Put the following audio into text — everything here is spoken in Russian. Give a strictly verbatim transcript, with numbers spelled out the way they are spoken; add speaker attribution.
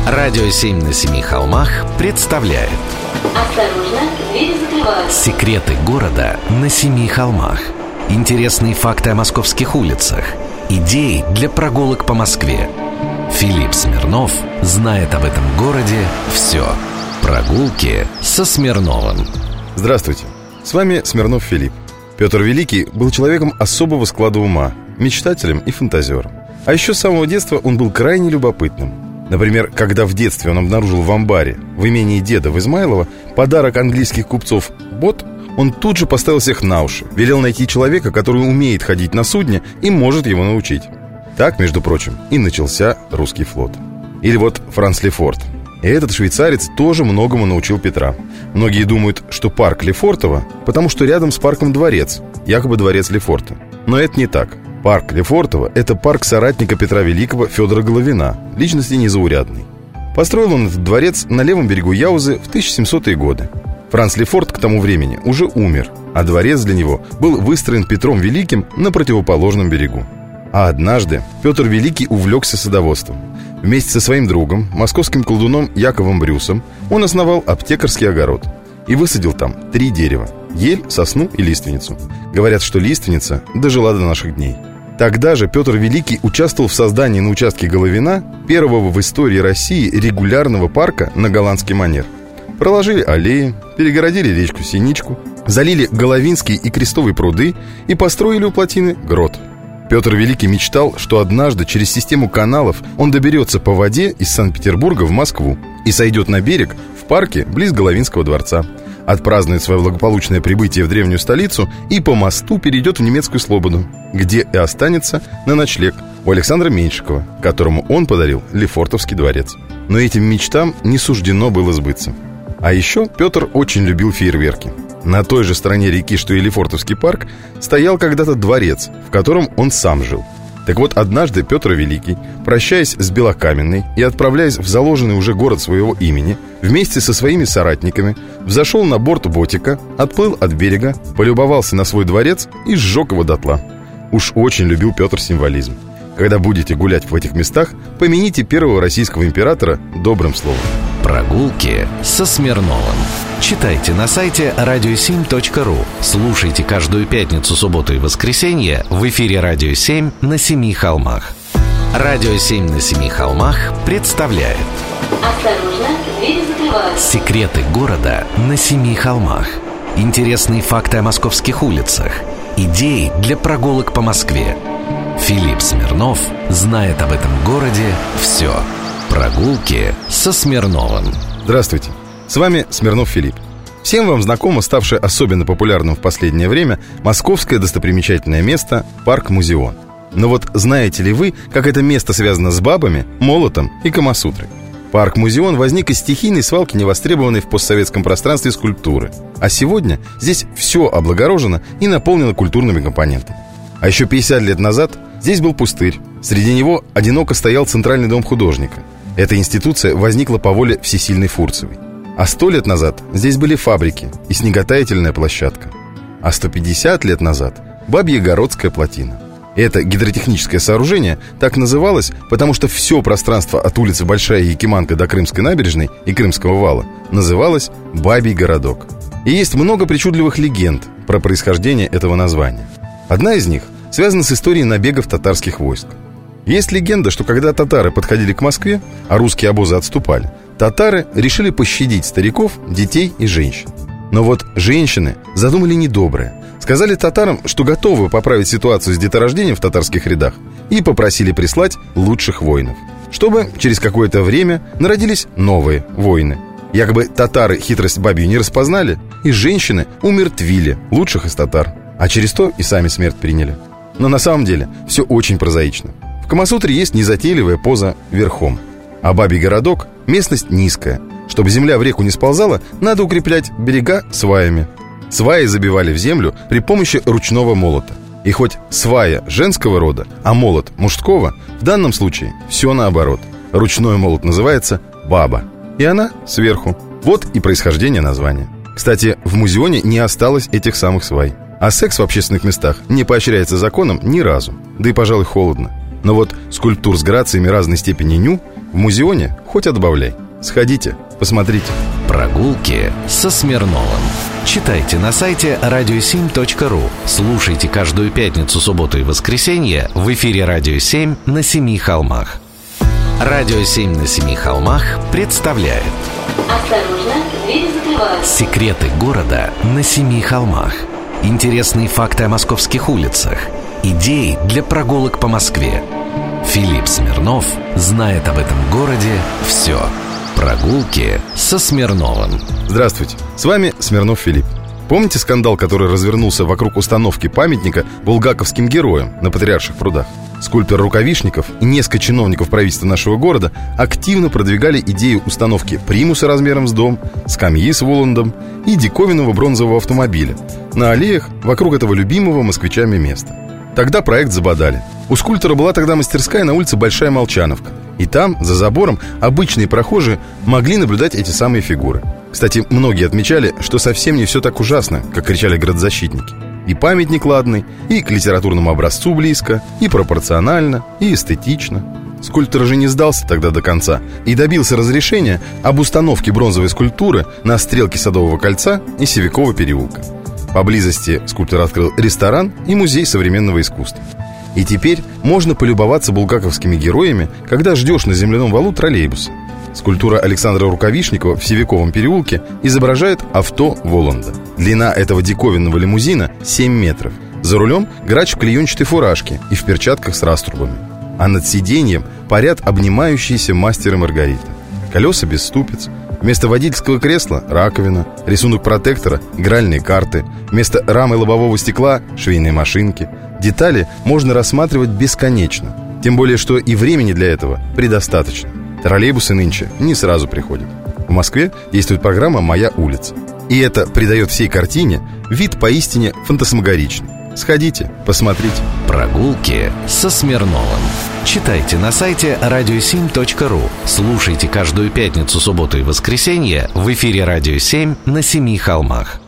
Speaker 1: Радио семь на семи холмах представляет.
Speaker 2: Осторожно, двери закрываются.
Speaker 1: Секреты города на семи холмах. Интересные факты о московских улицах. Идеи для прогулок по Москве. Филипп Смирнов знает об этом городе все. Прогулки со Смирновым.
Speaker 3: Здравствуйте, с вами Смирнов Филипп. Петр Великий был человеком особого склада ума, мечтателем и фантазером. А еще с самого детства он был крайне любопытным. Например, когда в детстве он обнаружил в амбаре в имении деда в Измайлово подарок английских купцов бот, он тут же поставил всех на уши, велел найти человека, который умеет ходить на судне и может его научить. Так, между прочим, и начался русский флот. Или вот Франц Лефорт. И этот швейцарец тоже многому научил Петра. Многие думают, что парк Лефортово, потому что рядом с парком дворец, якобы дворец Лефорта. Но это не так. Парк Лефортово – это парк соратника Петра Великого Федора Головина, личности незаурядной. Построил он этот дворец на левом берегу Яузы в тысяча семисотые годы. Франц Лефорт к тому времени уже умер, а дворец для него был выстроен Петром Великим на противоположном берегу. А однажды Петр Великий увлекся садоводством. Вместе со своим другом, московским колдуном Яковом Брюсом, он основал аптекарский огород и высадил там три дерева – ель, сосну и лиственницу. Говорят, что лиственница дожила до наших дней. Тогда же Петр Великий участвовал в создании на участке Головина первого в истории России регулярного парка на голландский манер. Проложили аллеи, перегородили речку Синичку, залили Головинские и Крестовые пруды и построили у плотины грот. Петр Великий мечтал, что однажды через систему каналов он доберется по воде из Санкт-Петербурга в Москву и сойдет на берег в парке близ Головинского дворца, отпразднует свое благополучное прибытие в древнюю столицу и по мосту перейдет в немецкую Слободу, где и останется на ночлег у Александра Меньшикова, которому он подарил Лефортовский дворец. Но этим мечтам не суждено было сбыться. А еще Петр очень любил фейерверки. На той же стороне реки, что и Лефортовский парк, стоял когда-то дворец, в котором он сам жил. Так вот, однажды Петр Великий, прощаясь с Белокаменной и отправляясь в заложенный уже город своего имени, вместе со своими соратниками взошел на борт ботика, отплыл от берега, полюбовался на свой дворец и сжег его дотла. Уж очень любил Петр символизм. Когда будете гулять в этих местах, помяните первого российского императора добрым словом.
Speaker 1: Прогулки со Смирновым. Читайте на сайте радио семь точка ру. Слушайте каждую пятницу, субботу и воскресенье в эфире «Радио семь» на семи холмах. «Радио семь» на семи холмах представляет.
Speaker 2: Осторожно, двери закрываются.
Speaker 1: Секреты города на семи холмах. Интересные факты о московских улицах. Идеи для прогулок по Москве. Филипп Смирнов знает об этом городе все. Прогулки со Смирновым.
Speaker 3: Здравствуйте, с вами Смирнов Филипп. Всем вам знакомо ставшее особенно популярным в последнее время московское достопримечательное место парк Музеон. Но вот знаете ли вы, как это место связано с бабами, молотом и камасутрой? Парк Музеон возник из стихийной свалки невостребованной в постсоветском пространстве скульптуры. А сегодня здесь все облагорожено и наполнено культурными компонентами. А еще пятьдесят лет назад здесь был пустырь. Среди него одиноко стоял Центральный дом художника. Эта институция возникла по воле всесильной Фурцевой. А сто лет назад здесь были фабрики и снеготаятельная площадка. А сто пятьдесят лет назад Бабьегородская плотина. Это гидротехническое сооружение так называлось, потому что все пространство от улицы Большая Якиманка до Крымской набережной и Крымского вала называлось Бабий городок. И есть много причудливых легенд про происхождение этого названия. Одна из них связана с историей набегов татарских войск. Есть легенда, что когда татары подходили к Москве, а русские обозы отступали, татары решили пощадить стариков, детей и женщин. Но вот женщины задумали недоброе. Сказали татарам, что готовы поправить ситуацию с деторождением в татарских рядах, и попросили прислать лучших воинов, чтобы через какое-то время народились новые воины. Якобы татары хитрость бабью не распознали, и женщины умертвили лучших из татар, а через то и сами смерть приняли. Но на самом деле все очень прозаично. В Камасутре есть незатейливая поза верхом. А Бабий городок – местность низкая. Чтобы земля в реку не сползала, надо укреплять берега сваями. Сваи забивали в землю при помощи ручного молота. И хоть свая женского рода, а молот мужского, в данном случае все наоборот. Ручной молот называется баба, и она сверху. Вот и происхождение названия. Кстати, в Музеоне не осталось этих самых свай. А секс в общественных местах не поощряется законом ни разу. Да и, пожалуй, холодно. Но вот скульптур с грациями разной степени ню в музеоне хоть отбавляй. Сходите, посмотрите.
Speaker 1: Прогулки со Смирновым. Читайте на сайте радио семь точка ру. Слушайте каждую пятницу, субботу и воскресенье в эфире «Радио семь» на Семи холмах. «Радио семь» на Семи холмах представляет
Speaker 2: Осторожно, двери закрываются.
Speaker 1: Секреты города на Семи холмах. Интересные факты о московских улицах. Идеи для прогулок по Москве. Филипп Смирнов знает об этом городе все. Прогулки со Смирновым.
Speaker 3: Здравствуйте, с вами Смирнов Филипп. Помните скандал, который развернулся вокруг установки памятника булгаковским героям на Патриарших прудах? Скульптор Рукавишников и несколько чиновников правительства нашего города активно продвигали идею установки примуса размером с дом, скамьи с Воландом и диковинного бронзового автомобиля на аллеях вокруг этого любимого москвичами места. Тогда проект забодали. У скульптора была тогда мастерская на улице Большая Молчановка. И там, за забором, обычные прохожие могли наблюдать эти самые фигуры. Кстати, многие отмечали, что совсем не все так ужасно, как кричали градозащитники. И памятник ладный, и к литературному образцу близко, и пропорционально, и эстетично. Скульптор же не сдался тогда до конца и добился разрешения об установке бронзовой скульптуры на стрелке Садового кольца и Севякова переулка. Поблизости скульптор открыл ресторан и музей современного искусства. И теперь можно полюбоваться булгаковскими героями, когда ждешь на земляном валу троллейбуса. Скульптура Александра Рукавишникова в Севяковом переулке изображает авто Воланда. Длина этого диковинного лимузина семь метров. За рулем грач в клеенчатой фуражке и в перчатках с раструбами. А над сиденьем парят обнимающиеся мастер и Маргарита. Колеса без ступиц. Вместо водительского кресла – раковина. Рисунок протектора – игральные карты. Вместо рамы лобового стекла – швейные машинки. Детали можно рассматривать бесконечно. Тем более, что и времени для этого предостаточно. Троллейбусы нынче не сразу приходят. В Москве действует программа «Моя улица». И это придает всей картине вид поистине фантасмагоричный. Сходите, посмотрите.
Speaker 1: Прогулки со Смирновым. Читайте на сайте радио семь точка ру. Слушайте каждую пятницу, субботу и воскресенье в эфире «Радио семь» на Семи холмах.